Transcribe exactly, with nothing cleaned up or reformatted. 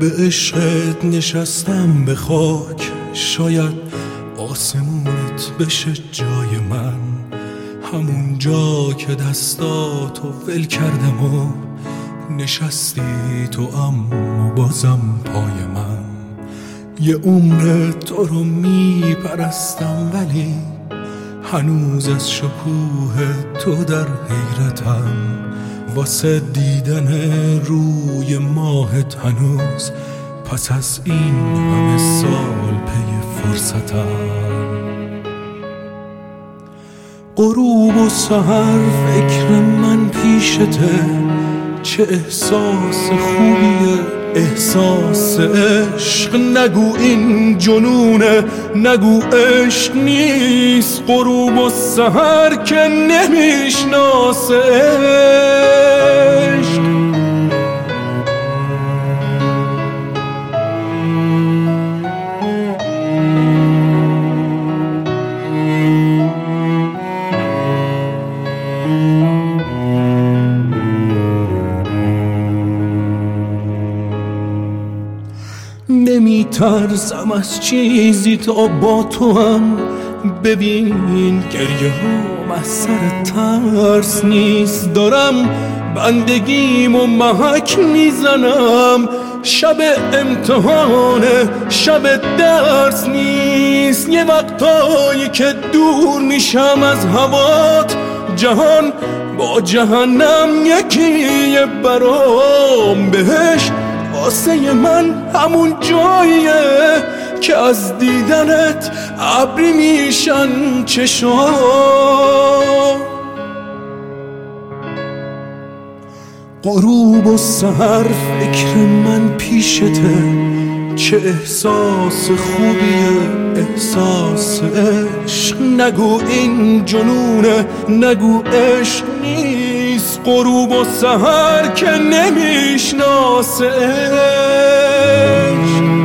عشقت نشستم به خاک، شاید آسمونت بشه جای من، همون جا که دستاتو ول کردم و نشستی تو اما بازم پای من. یه عمر تو رو میپرستم ولی هنوز از شکوه تو در حیرتم، واسه دیدن روی ماهت هنوز پس از این همه سال پی فرصتم. غروب و سحر فکر من پیشته، چه احساس خوبیه احساس عشق. نگو این جنونه، نگو عشق نیست، غروب و سحر که نمیشناسه عشق. نمی ترسم از چیزی تا با تو هم، ببین گریه هم از سر ترس نیست. دارم بندگیم و محک میزنم، شب امتحانه شب درس نیست. یه وقتایی که دور میشم از هوات، جهان با جهنم یکیه برام. بهشت واسه من همون جاییه که از دیدنت ابری میشن چشام. غروب و سحر فکر من پیشته، چه احساس خوبیه احساس عشق. نگو این جنونه، نگو عشق نیست، غروب و سحر که نمیشناسه عشق.